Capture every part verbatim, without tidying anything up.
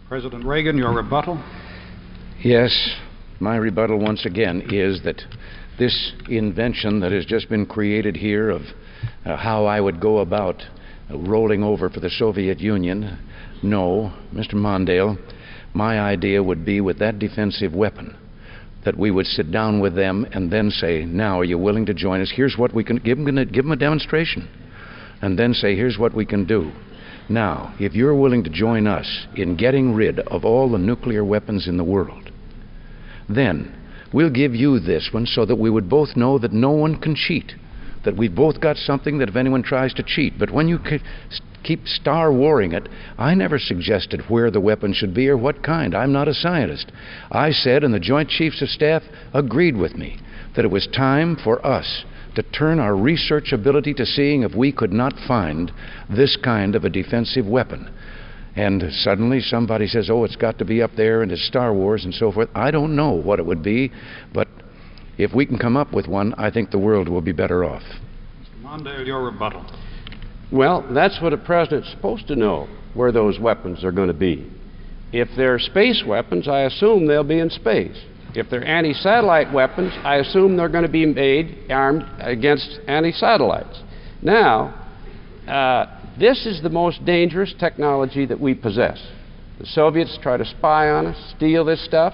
President Reagan, your rebuttal. Yes, my rebuttal once again is that this invention that has just been created here of uh, how I would go about uh, rolling over for the Soviet Union, no, Mister Mondale, my idea would be with that defensive weapon that we would sit down with them and then say, now, are you willing to join us? Here's what we can give them, give them a demonstration, and then say, here's what we can do. Now, if you're willing to join us in getting rid of all the nuclear weapons in the world, then we'll give you this one so that we would both know that no one can cheat, that we've both got something that if anyone tries to cheat. But when you keep star warring it, I never suggested where the weapon should be or what kind. I'm not a scientist. I said, and the Joint Chiefs of Staff agreed with me, that it was time for us to turn our research ability to seeing if we could not find this kind of a defensive weapon. And suddenly somebody says, oh, it's got to be up there and it's Star Wars and so forth. I don't know what it would be, but if we can come up with one, I think the world will be better off. Mister Mondale, your rebuttal. Well, that's what a president's supposed to know, where those weapons are going to be. If they're space weapons, I assume they'll be in space. If they're anti-satellite weapons, I assume they're going to be made armed against anti-satellites. Now, uh, this is the most dangerous technology that we possess. The Soviets try to spy on us, steal this stuff,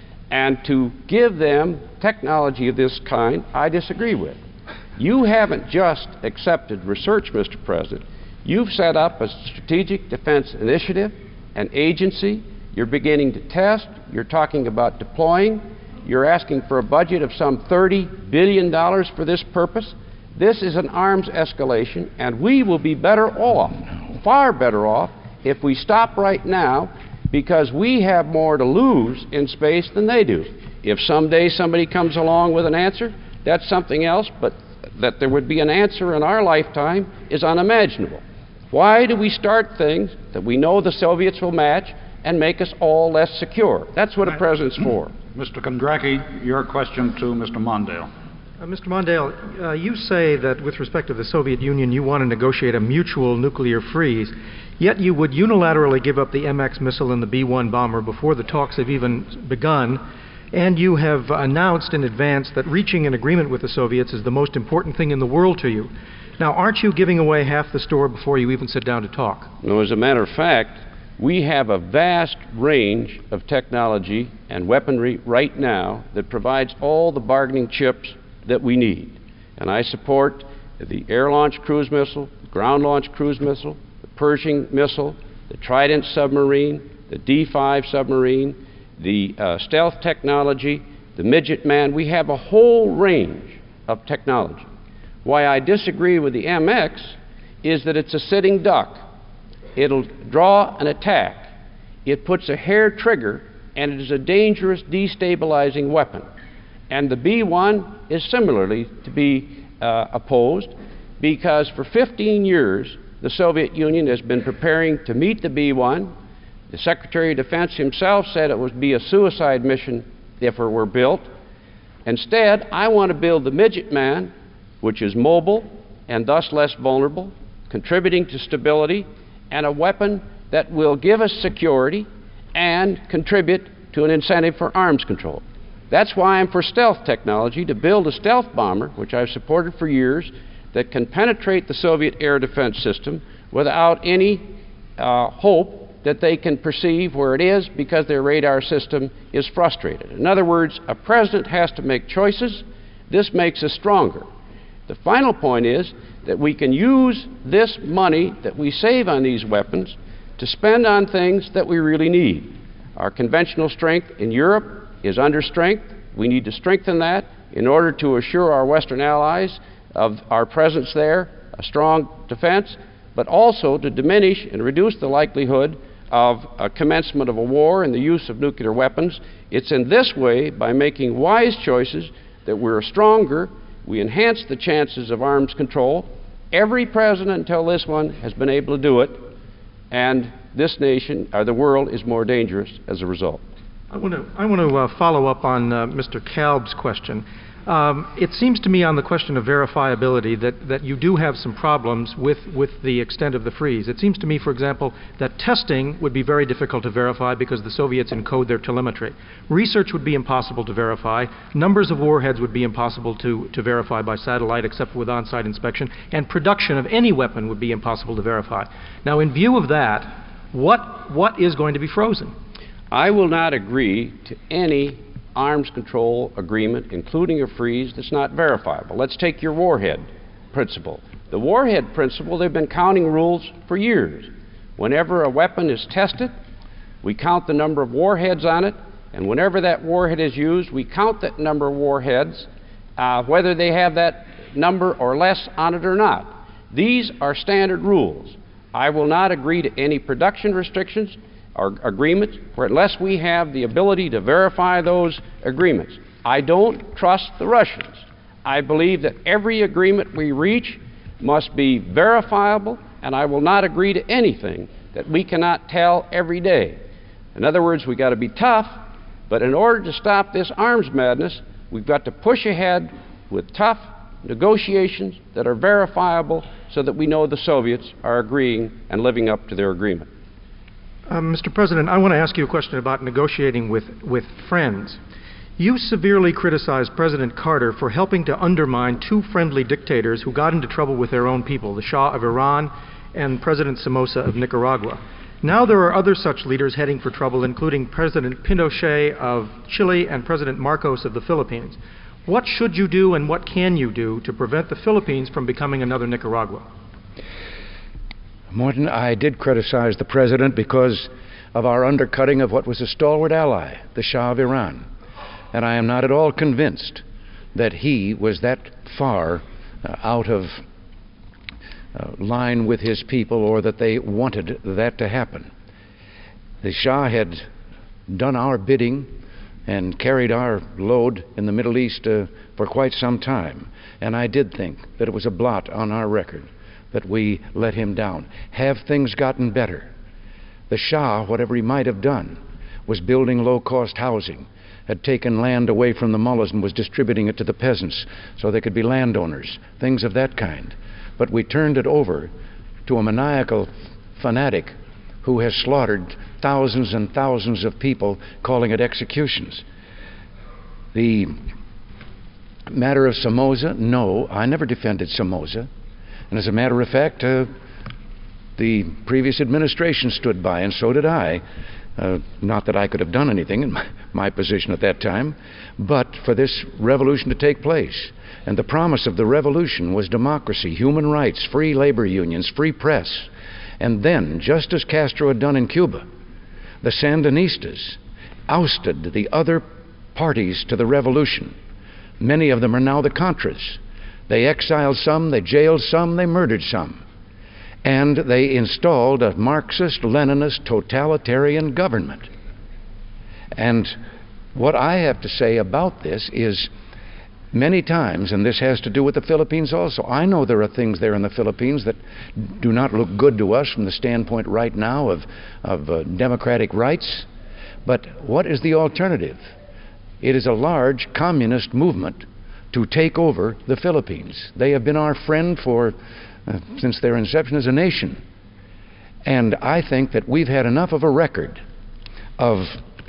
and to give them technology of this kind, I disagree with. You haven't just accepted research, Mister President. You've set up a strategic defense initiative, an agency. You're beginning to test. You're talking about deploying. You're asking for a budget of some thirty billion dollars for this purpose. This is an arms escalation, and we will be better off, far better off, if we stop right now, because we have more to lose in space than they do. If someday somebody comes along with an answer, that's something else, but that there would be an answer in our lifetime is unimaginable. Why do we start things that we know the Soviets will match and make us all less secure? That's what a president's for. Mister Kondracki, your question to Mister Mondale. Uh, Mister Mondale, uh, you say that with respect to the Soviet Union, you want to negotiate a mutual nuclear freeze, yet you would unilaterally give up the M X missile and the B one bomber before the talks have even begun, and you have announced in advance that reaching an agreement with the Soviets is the most important thing in the world to you. Now, aren't you giving away half the store before you even sit down to talk? No, as a matter of fact, we have a vast range of technology and weaponry right now that provides all the bargaining chips that we need. And I support the air-launched cruise missile, the ground-launched cruise missile, the Pershing missile, the Trident submarine, the D five submarine, the uh, stealth technology, the Midget Man. We have a whole range of technology. Why I disagree with the M X is that it's a sitting duck. It'll draw an attack. It puts a hair trigger, and it is a dangerous destabilizing weapon. And the B one is similarly to be uh, opposed, because for fifteen years the Soviet Union has been preparing to meet the B one. The Secretary of Defense himself said it would be a suicide mission if it were built. Instead, I want to build the Midget Man, which is mobile and thus less vulnerable, contributing to stability, and a weapon that will give us security and contribute to an incentive for arms control. That's why I'm for stealth technology, to build a stealth bomber, which I've supported for years, that can penetrate the Soviet air defense system without any uh, hope that they can perceive where it is, because their radar system is frustrated. In other words, a president has to make choices. This makes us stronger. The final point is that we can use this money that we save on these weapons to spend on things that we really need. Our conventional strength in Europe is under strength. We need to strengthen that in order to assure our Western allies of our presence there, a strong defense, but also to diminish and reduce the likelihood of a commencement of a war and the use of nuclear weapons. It's in this way, by making wise choices, that we're stronger. We enhance the chances of arms control. Every president until this one has been able to do it, and this nation, or the world, is more dangerous as a result. I want to, I want to uh, follow up on uh, Mister Kalb's question. Um, it seems to me on the question of verifiability that, that you do have some problems with, with the extent of the freeze. It seems to me, for example, that testing would be very difficult to verify because the Soviets encode their telemetry. Research would be impossible to verify. Numbers of warheads would be impossible to, to verify by satellite except with on-site inspection. And production of any weapon would be impossible to verify. Now, in view of that, what, what is going to be frozen? I will not agree to any arms control agreement, including a freeze, that's not verifiable. Let's take your warhead principle. The warhead principle, they've been counting rules for years. Whenever a weapon is tested, we count the number of warheads on it, and whenever that warhead is used, we count that number of warheads, uh, whether they have that number or less on it or not. These are standard rules. I will not agree to any production restrictions or agreements where unless we have the ability to verify those agreements. I don't trust the Russians. I believe that every agreement we reach must be verifiable, and I will not agree to anything that we cannot tell every day. In other words, we've got to be tough, but in order to stop this arms madness, we've got to push ahead with tough negotiations that are verifiable so that we know the Soviets are agreeing and living up to their agreement. Um, Mister President, I want to ask you a question about negotiating with, with friends. You severely criticized President Carter for helping to undermine two friendly dictators who got into trouble with their own people, the Shah of Iran and President Somoza of Nicaragua. Now there are other such leaders heading for trouble, including President Pinochet of Chile and President Marcos of the Philippines. What should you do and what can you do to prevent the Philippines from becoming another Nicaragua? Morton, I did criticize the president because of our undercutting of what was a stalwart ally, the Shah of Iran. And I am not at all convinced that he was that far uh, out of uh, line with his people or that they wanted that to happen. The Shah had done our bidding and carried our load in the Middle East uh, for quite some time. And I did think that it was a blot on our record that we let him down. Have things gotten better? The Shah, whatever he might have done, was building low-cost housing, had taken land away from the mullahs and was distributing it to the peasants so they could be landowners, things of that kind. But we turned it over to a maniacal fanatic who has slaughtered thousands and thousands of people, calling it executions. The matter of Somoza, no, I never defended Somoza. And as a matter of fact, uh, the previous administration stood by, and so did I. Uh, not that I could have done anything in my, my position at that time, but for this revolution to take place. And the promise of the revolution was democracy, human rights, free labor unions, free press. And then, just as Castro had done in Cuba, the Sandinistas ousted the other parties to the revolution. Many of them are now the Contras. They exiled some, they jailed some, they murdered some. And they installed a Marxist, Leninist, totalitarian government. And what I have to say about this is many times, and this has to do with the Philippines also, I know there are things there in the Philippines that do not look good to us from the standpoint right now of, of uh, democratic rights. But what is the alternative? It is a large communist movement to take over the Philippines. They have been our friend for uh, since their inception as a nation. And I think that we've had enough of a record of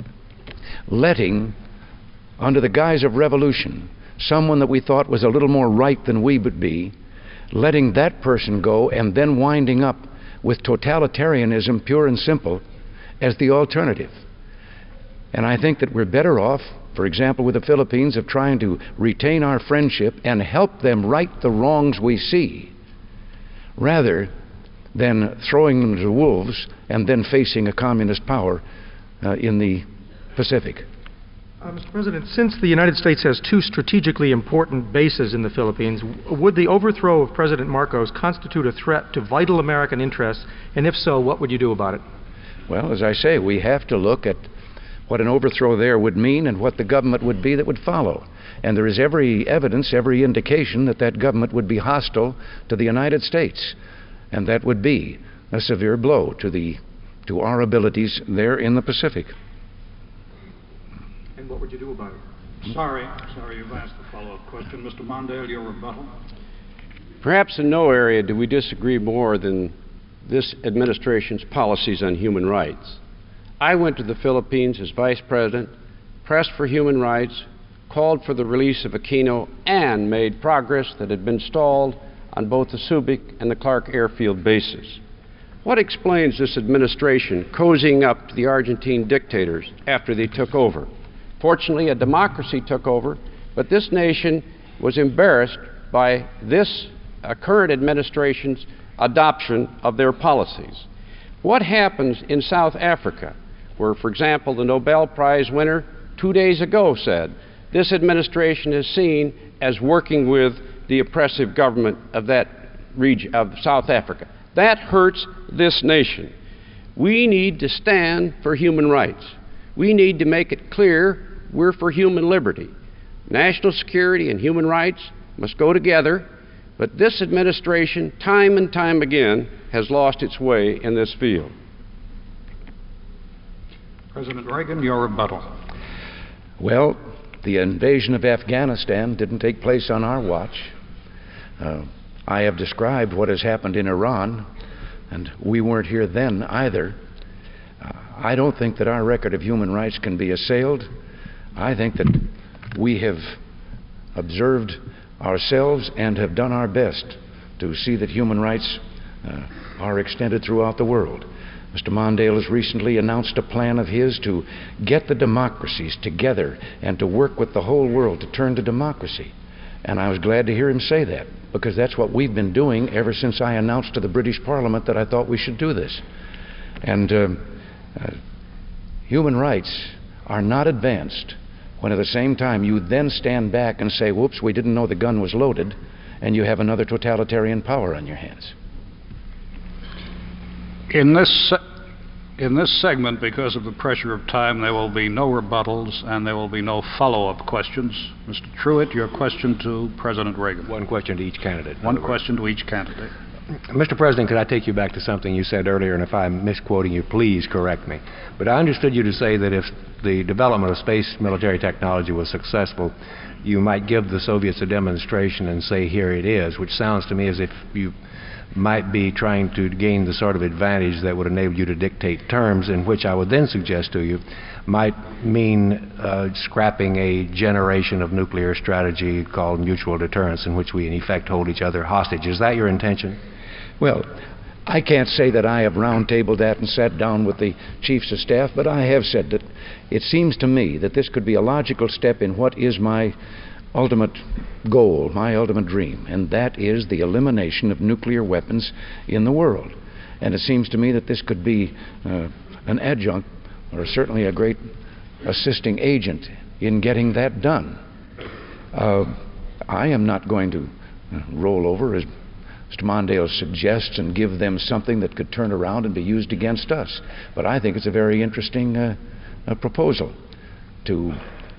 letting, under the guise of revolution, someone that we thought was a little more right than we would be, letting that person go and then winding up with totalitarianism, pure and simple, as the alternative. And I think that we're better off, for example, with the Philippines, of trying to retain our friendship and help them right the wrongs we see, rather than throwing them to the wolves and then facing a communist power uh, in the Pacific. Uh, Mister President, since the United States has two strategically important bases in the Philippines, would the overthrow of President Marcos constitute a threat to vital American interests? And if so, what would you do about it? Well, as I say, we have to look at what an overthrow there would mean and what the government would be that would follow. And there is every evidence, every indication that that government would be hostile to the United States. And that would be a severe blow to, the, to our abilities there in the Pacific. And what would you do about it? Sorry, sorry, you've asked the follow-up question. Mister Mondale, your rebuttal. Perhaps in no area do we disagree more than this administration's policies on human rights. I went to the Philippines as vice president, pressed for human rights, called for the release of Aquino, and made progress that had been stalled on both the Subic and the Clark airfield bases. What explains this administration cozying up to the Argentine dictators after they took over? Fortunately, a democracy took over, but this nation was embarrassed by this uh, current administration's adoption of their policies. What happens in South Africa, where, for example, the Nobel Prize winner two days ago said, this administration is seen as working with the oppressive government of that region of South Africa. That hurts this nation. We need to stand for human rights. We need to make it clear we're for human liberty. National security and human rights must go together, but this administration, time and time again, has lost its way in this field. President Reagan, your rebuttal. Well, the invasion of Afghanistan didn't take place on our watch. Uh, I have described what has happened in Iran, and we weren't here then either. Uh, I don't think that our record of human rights can be assailed. I think that we have observed ourselves and have done our best to see that human rights uh, are extended throughout the world. Mister Mondale has recently announced a plan of his to get the democracies together and to work with the whole world to turn to democracy. And I was glad to hear him say that, because that's what we've been doing ever since I announced to the British Parliament that I thought we should do this. And uh, uh, human rights are not advanced when at the same time you then stand back and say, whoops, we didn't know the gun was loaded, and you have another totalitarian power on your hands. In this, se- in this segment, because of the pressure of time, there will be no rebuttals and there will be no follow-up questions. Mister Truitt, your question to President Reagan. One question to each candidate. One question to each candidate. Mister President, could I take you back to something you said earlier, and if I'm misquoting you, please correct me. But I understood you to say that if the development of space military technology was successful, you might give the Soviets a demonstration and say, here it is, which sounds to me as if you might be trying to gain the sort of advantage that would enable you to dictate terms, in which I would then suggest to you might mean uh, scrapping a generation of nuclear strategy called mutual deterrence, in which we in effect hold each other hostage. Is that your intention? Well, I can't say that I have round-tabled that and sat down with the chiefs of staff, but I have said that it seems to me that this could be a logical step in what is my ultimate goal, my ultimate dream, and that is the elimination of nuclear weapons in the world. And it seems to me that this could be uh, an adjunct, or certainly a great assisting agent in getting that done. Uh, I am not going to uh, roll over, as Mister Mondale suggests, and give them something that could turn around and be used against us. But I think it's a very interesting uh, uh, proposal to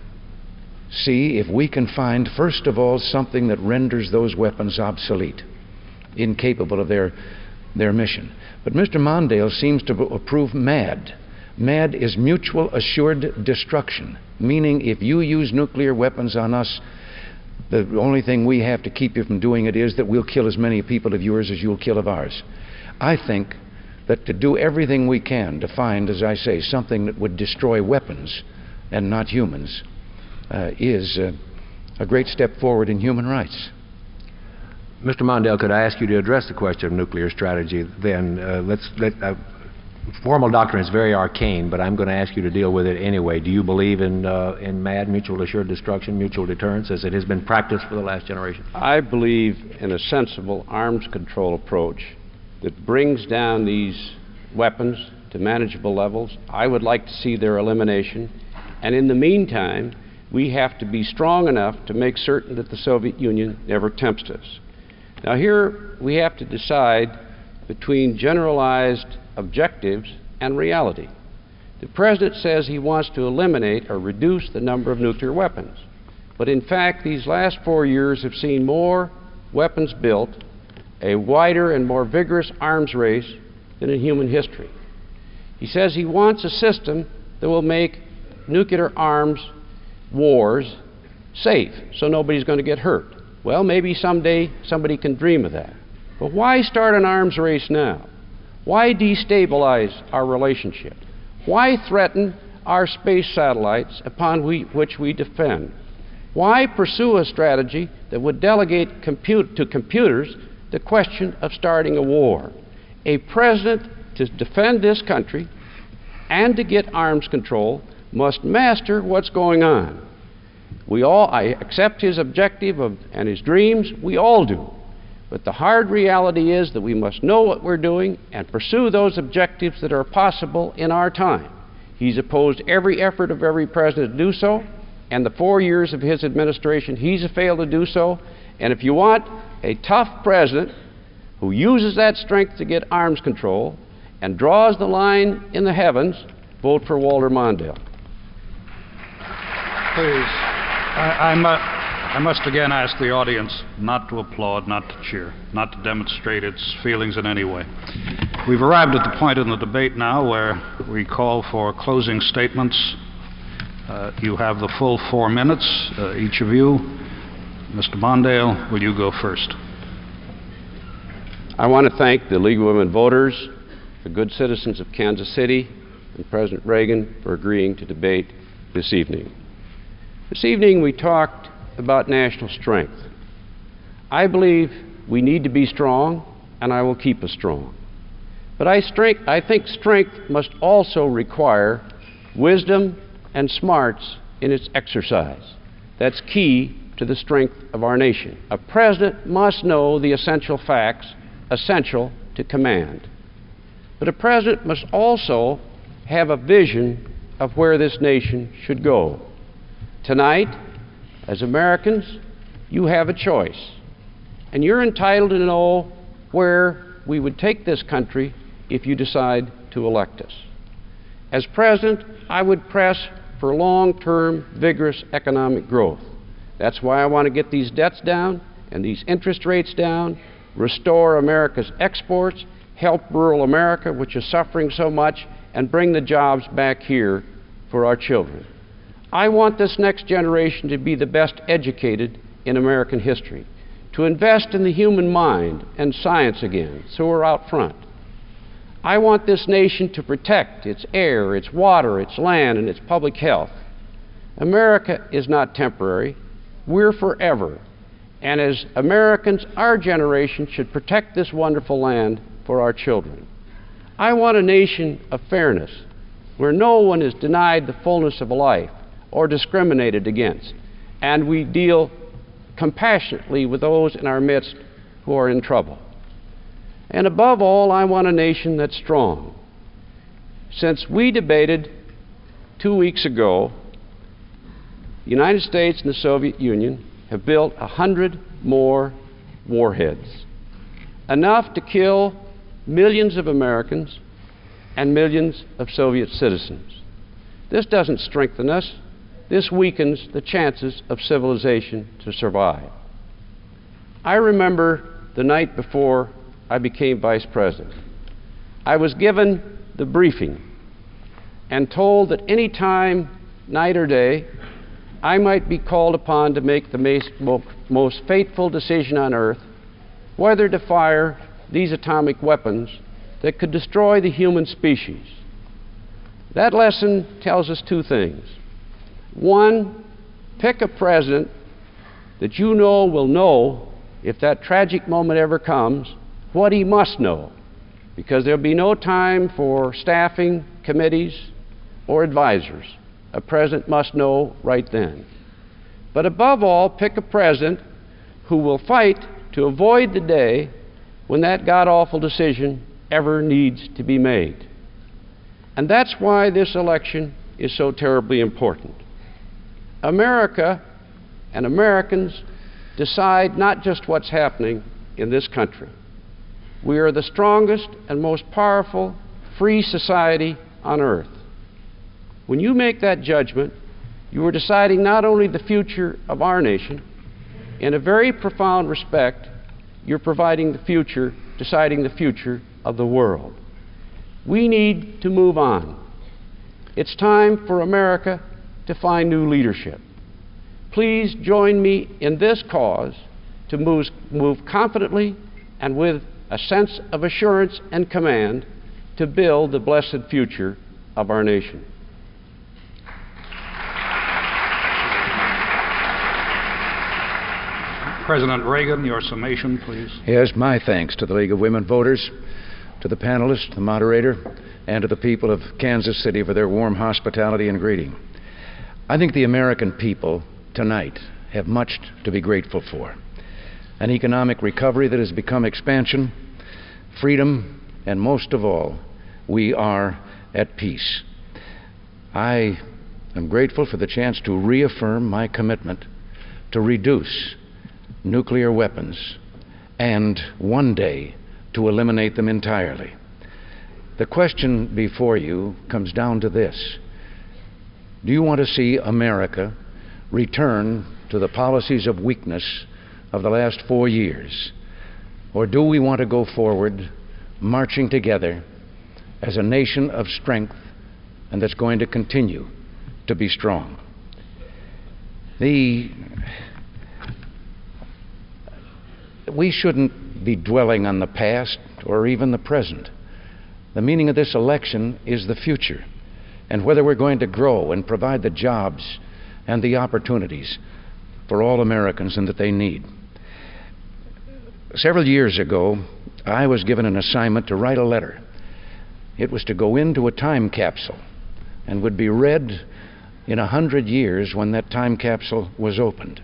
see if we can find, first of all, something that renders those weapons obsolete, incapable of their, their mission. But Mister Mondale seems to approve MAD. MAD is mutual assured destruction, meaning if you use nuclear weapons on us, the only thing we have to keep you from doing it is that we'll kill as many people of yours as you'll kill of ours. I think that to do everything we can to find, as I say, something that would destroy weapons and not humans uh, is uh, a great step forward in human rights. Mister Mondale, could I ask you to address the question of nuclear strategy then? Uh, let's let, uh, formal doctrine is very arcane, but I'm going to ask you to deal with it anyway. Do you believe in, uh, in MAD, mutual assured destruction, mutual deterrence, as it has been practiced for the last generation? I believe in a sensible arms control approach that brings down these weapons to manageable levels. I would like to see their elimination. And in the meantime, we have to be strong enough to make certain that the Soviet Union never tempts us. Now here we have to decide between generalized objectives and reality. The President says he wants to eliminate or reduce the number of nuclear weapons. But in fact, these last four years have seen more weapons built, a wider and more vigorous arms race than in human history. He says he wants a system that will make nuclear arms wars safe, so nobody's going to get hurt. Well, maybe someday somebody can dream of that. But why start an arms race now? Why destabilize our relationship? Why threaten our space satellites upon we, which we defend? Why pursue a strategy that would delegate compute to computers the question of starting a war? A president, to defend this country and to get arms control, must master what's going on. We all, I accept his objective of, and his dreams, we all do. But the hard reality is that we must know what we're doing and pursue those objectives that are possible in our time. He's opposed every effort of every president to do so, and the four years of his administration, he's failed to do so. And if you want a tough president who uses that strength to get arms control and draws the line in the heavens, vote for Walter Mondale. Please, I, I, mu I must again ask the audience not to applaud, not to cheer, not to demonstrate its feelings in any way. We've arrived at the point in the debate now where we call for closing statements. Uh, you have the full four minutes, uh, each of you. Mister Mondale, will you go first? I want to thank the League of Women Voters, the good citizens of Kansas City, and President Reagan for agreeing to debate this evening. This evening we talked about national strength. I believe we need to be strong, and I will keep us strong. But I, strength, I think strength must also require wisdom and smarts in its exercise. That's key to the strength of our nation. A president must know the essential facts essential to command. But a president must also have a vision of where this nation should go. Tonight, as Americans, you have a choice, and you're entitled to know where we would take this country if you decide to elect us. As president, I would press for long-term, vigorous economic growth. That's why I want to get these debts down and these interest rates down, restore America's exports, help rural America, which is suffering so much, and bring the jobs back here for our children. I want this next generation to be the best educated in American history, to invest in the human mind and science again, so we're out front. I want this nation to protect its air, its water, its land, and its public health. America is not temporary. We're forever. And as Americans, our generation should protect this wonderful land for our children. I want a nation of fairness, where no one is denied the fullness of life or discriminated against, and we deal compassionately with those in our midst who are in trouble. And above all, I want a nation that's strong. Since we debated two weeks ago, the United States and the Soviet Union have built a hundred more warheads, enough to kill millions of Americans and millions of Soviet citizens. This doesn't strengthen us. This weakens the chances of civilization to survive. I remember the night before I became vice president. I was given the briefing and told that any time, night or day, I might be called upon to make the most fateful decision on earth, whether to fire these atomic weapons that could destroy the human species. That lesson tells us two things. One, pick a president that you know will know, if that tragic moment ever comes, what he must know, because there'll be no time for staffing committees or advisors. A president must know right then. But above all, pick a president who will fight to avoid the day when that god-awful decision ever needs to be made. And that's why this election is so terribly important. America and Americans decide not just what's happening in this country. We are the strongest and most powerful free society on earth. When you make that judgment, you are deciding not only the future of our nation, in a very profound respect, you're providing the future, deciding the future of the world. We need to move on. It's time for America to find new leadership. Please join me in this cause to move, move confidently and with a sense of assurance and command to build the blessed future of our nation. President Reagan, your summation, please. Yes, my thanks to the League of Women Voters, to the panelists, the moderator, and to the people of Kansas City for their warm hospitality and greeting. I think the American people tonight have much to be grateful for. An economic recovery that has become expansion, freedom, and most of all, we are at peace. I am grateful for the chance to reaffirm my commitment to reduce nuclear weapons and one day to eliminate them entirely. The question before you comes down to this: do you want to see America return to the policies of weakness of the last four years? Or do we want to go forward marching together as a nation of strength and that's going to continue to be strong? The We shouldn't be dwelling on the past or even the present. The meaning of this election is the future, and whether we're going to grow and provide the jobs and the opportunities for all Americans and that they need. Several years ago, I was given an assignment to write a letter. It was to go into a time capsule and would be read in a hundred years when that time capsule was opened.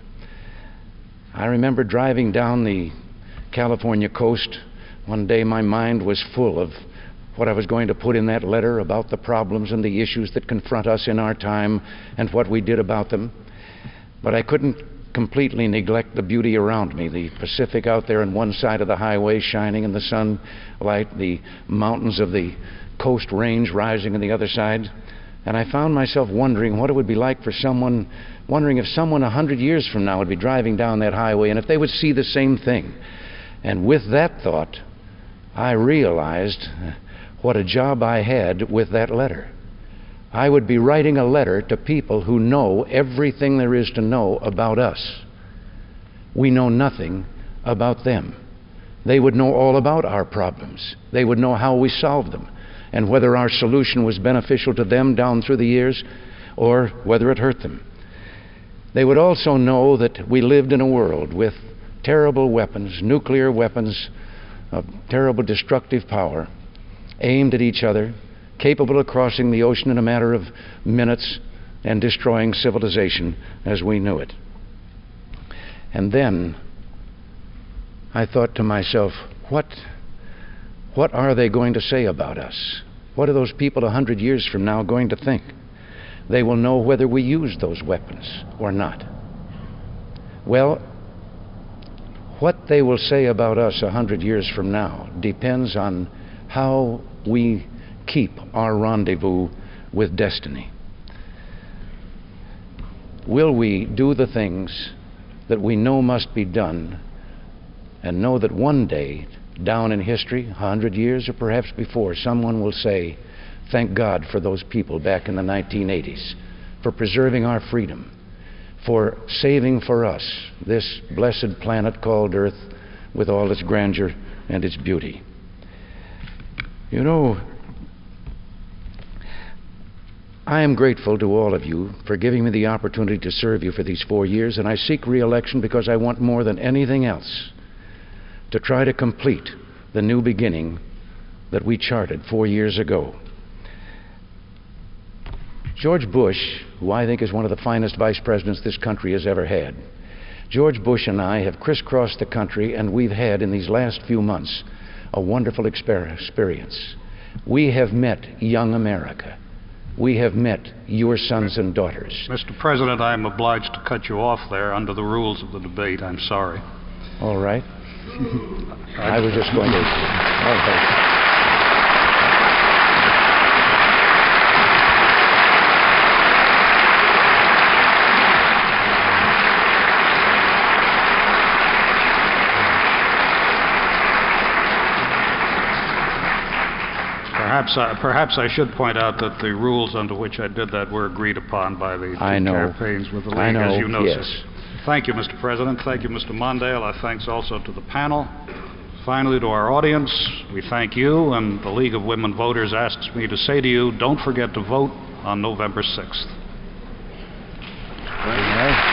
I remember driving down the California coast. One day my mind was full of what I was going to put in that letter about the problems and the issues that confront us in our time and what we did about them. But I couldn't completely neglect the beauty around me, the Pacific out there on one side of the highway shining in the sunlight, the mountains of the coast range rising on the other side. And I found myself wondering what it would be like for someone, wondering if someone a hundred years from now would be driving down that highway and if they would see the same thing. And with that thought, I realized what a job I had with that letter. I would be writing a letter to people who know everything there is to know about us. We know nothing about them. They would know all about our problems. They would know how we solved them, and whether our solution was beneficial to them down through the years or whether it hurt them. They would also know that we lived in a world with terrible weapons, nuclear weapons of terrible destructive power, aimed at each other, capable of crossing the ocean in a matter of minutes and destroying civilization as we knew it. And then I thought to myself, what, what are they going to say about us? What are those people a hundred years from now going to think? They will know whether we used those weapons or not. Well, what they will say about us a hundred years from now depends on how we keep our rendezvous with destiny. Will we do the things that we know must be done and know that one day, down in history, a hundred years or perhaps before, someone will say, thank God for those people back in the nineteen eighties, for preserving our freedom, for saving for us this blessed planet called Earth with all its grandeur and its beauty. You know, I am grateful to all of you for giving me the opportunity to serve you for these four years, and I seek re-election because I want more than anything else to try to complete the new beginning that we charted four years ago. George Bush, who I think is one of the finest vice presidents this country has ever had, George Bush and I have crisscrossed the country, and we've had in these last few months a wonderful exper- experience. We have met young America. We have met your sons and daughters. Mister President, I am obliged to cut you off there under the rules of the debate. I'm sorry. All right. I was just going to... Okay. Perhaps I, perhaps I should point out that the rules under which I did that were agreed upon by the two I know. campaigns with the League, I know, as you know, yes. sir. Thank you, Mister President. Thank you, Mister Mondale. Our thanks also to the panel. Finally, to our audience, we thank you, and the League of Women Voters asks me to say to you, don't forget to vote on November sixth. All right.